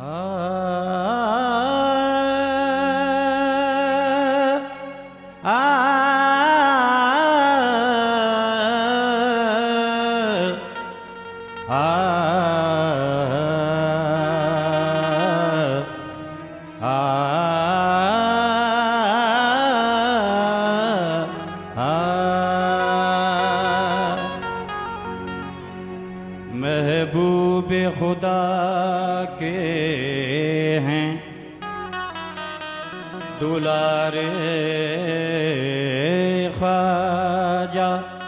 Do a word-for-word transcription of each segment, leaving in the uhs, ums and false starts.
महबूब खुदा के हैं दुलारे ख्वाजा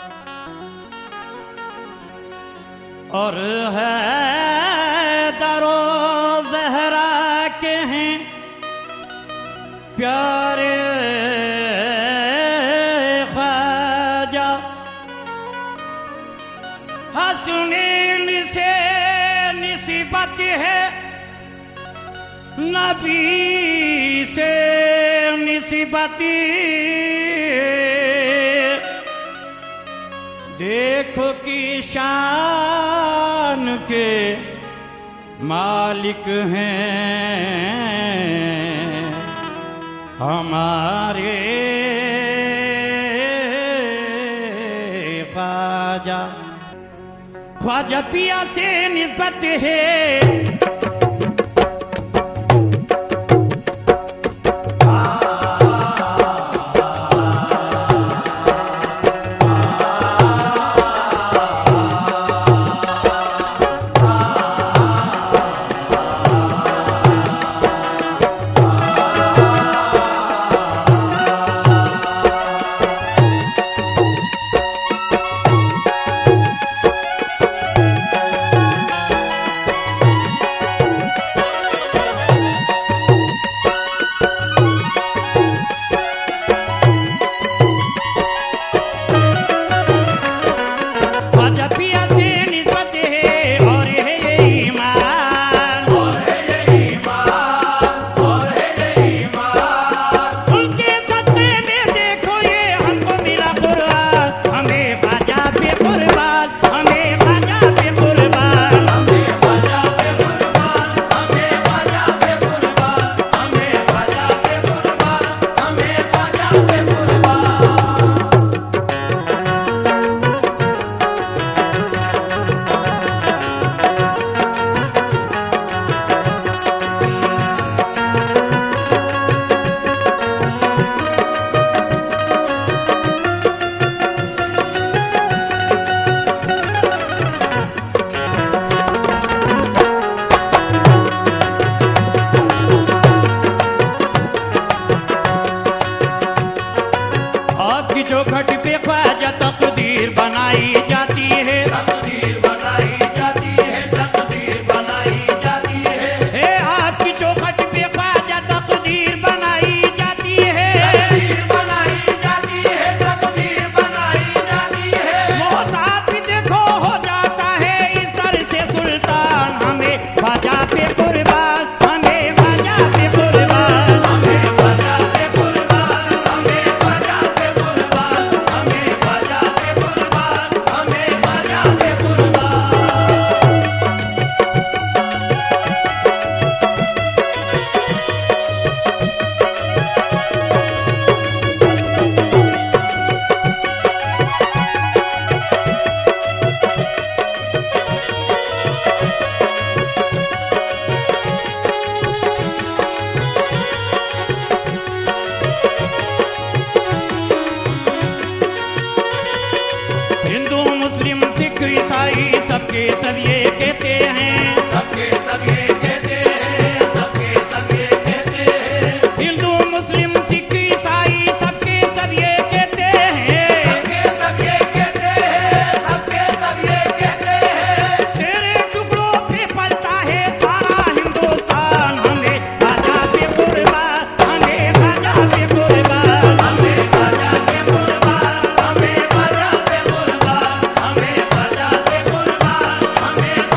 और है दरो ज़हरा के हैं प्यारे ख्वाजा। हसनीन से निस्बत है नबी से निस्बती देखो कि शान के मालिक हैं हमारे ख्वाजा। ख्वाजा पिया से निस्बत है चौखट पे ख्वाजा तकदीर बनाई जाती है तकदीर बनाई जाती है तकदीर बनाई जाती है। हे आपकी चौखट पे ख्वाजा तकदीर बनाई जाती है तकदीर बनाई जाती है तकदीर बनाई जाती है। मोहताज भी देखो हो जाता है इस तरह से सुल्तान हमें ख्वाजा पे कुर्बान हमें ख्वाजा पे कुर्बान हमें ख्वाजा पे कुर्बान हमें ख्वाजा पे कुर्बान हमें ख्वाजा पे कुर्बान हमें ख्वाजा पे कुर्बान। हिंदू मुस्लिम सिख ईसाई सबके सब ये कहते हैं सबके सब ये कहते हैं सबके सब ये कहते हैं। हिंदू मुस्लिम सिख ईसाई सबके सब ये कहते हैं सबके सब ये कहते हैं सबके सब ये कहते हैं। तेरे टुकड़ों पे पलता है सारा हिंदुस्तान हमें ख्वाजा पे कुर्बान हमें ख्वाजा पे कुर्बान हमें ख्वाजा पे कुर्बान हमें ख्वाजा पे कुर्बान हमें ख्वाजा पे कुर्बान हमें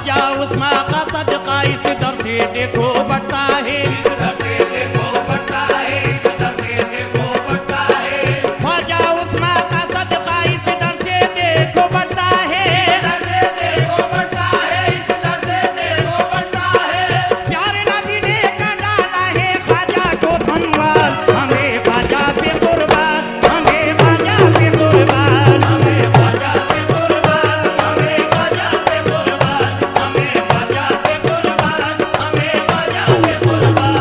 ख्वाजा उस्मा का सदका इस दर से देखो बढ़ता है, इस दर से देखो बढ़ता है, इस दर से देखो बढ़ता है। ख्वाजा उस्मा का सदका इस दर से देखो बढ़ता है, इस दर से देखो बढ़ता है, इस दर से देखो बढ़ता है। प्यारे नबी ने कर डाला है ख्वाजा को धनवान, हमें ख्वाजा पे कुर्बान, हमें ख्वाजा पे कुर्बान, हमें ख्वाजा पे कुर्बान, हमें ख्वाजा पे कुर्बान, हमें ख्वाजा पे कुर्बान, हमें ख्वाजा पे कुर्बान।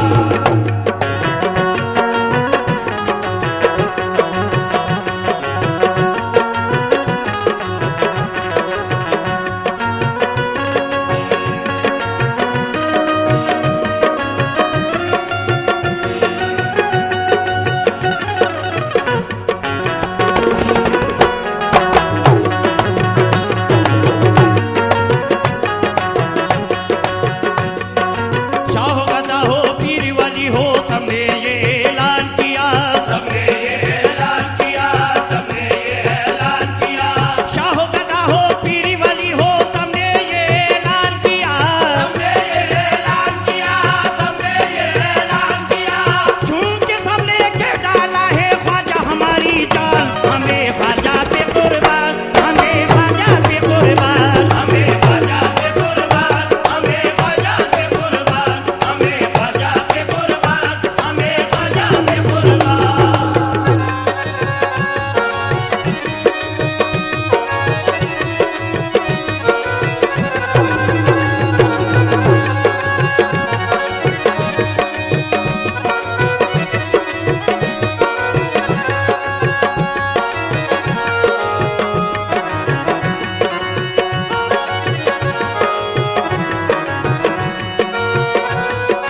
चाहो गदा हो पीर वाली हो, सबने ये ऐलान किया, सबने ये ऐलान किया, सबने ये ऐलान किया। चाहो गदा हो पीर वाली हो, सबने ये ऐलान किया, सबने ये ऐलान किया, सबने ये ऐलान किया। झूम के सबने के डाला है ख्वाजा हमारी जान, हमें ख्वाजा पे कुर्बान, हमें ख्वाजा पे कुर्बान, हमें ख्वाजा पे कुर्बान, हमें ख्वाजा पे कुर्बान, हमें ख्वाजा पे कुर्बान, हमें ख्वाजा पे कुर्बान।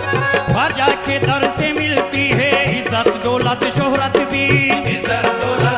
ख्वाजा के दर से मिलती है इज्जत दौलत शोहरत भी, इज्जत दौलत